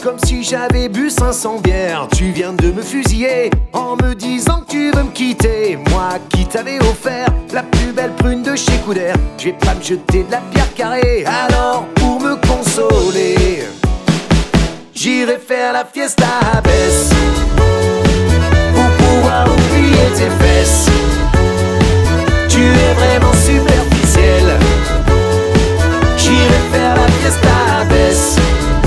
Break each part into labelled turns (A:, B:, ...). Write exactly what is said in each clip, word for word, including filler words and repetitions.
A: comme si j'avais bu cinq cents bières. Tu viens de me fusiller en me disant que tu veux me quitter. Moi qui t'avais offert la plus belle prune de chez Couder. Je vais pas me jeter de la pierre carrée. Alors pour me consoler, j'irai faire la fiesta à Besse pour pouvoir oublier tes fesses. Tu es vraiment superficiel. J'irai faire la fiesta à Besse.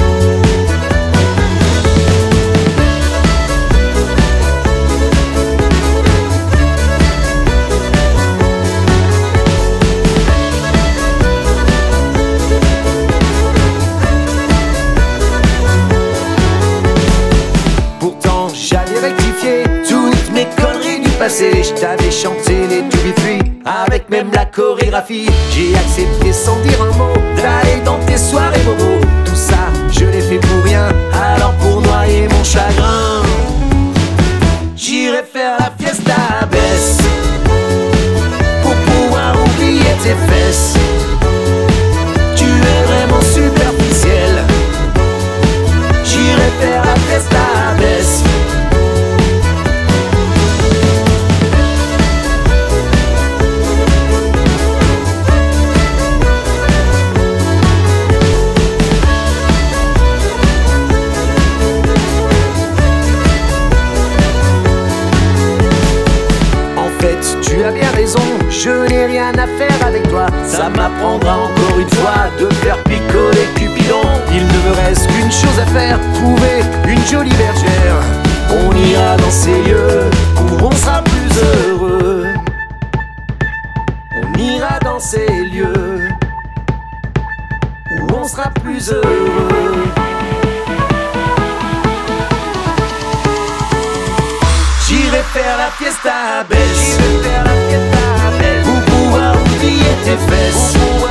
A: Pourtant j'avais rectifié toutes mes conneries du passé. Je t'avais chanté les To Be Free avec même la chorégraphie. J'ai accepté sans dire un mot d'aller dans tes soirées bobo. Tout ça je l'ai fait pour rien. Alors pour noyer mon chagrin, j'irai faire la fiesta à Besse pour pouvoir oublier tes fesses. Tu es vraiment superficiel. J'irai faire la fiesta à Besse. Tu as bien raison, je n'ai rien à faire avec toi. Ça m'apprendra encore une fois de faire picoler Cupidon. Il ne me reste qu'une chose à faire, trouver une jolie bergère. On ira dans ces lieux où on sera plus heureux. On ira dans ces lieux où on sera plus heureux. J'irai faire la fiesta à Besse pour pouvoir oublier tes fesses.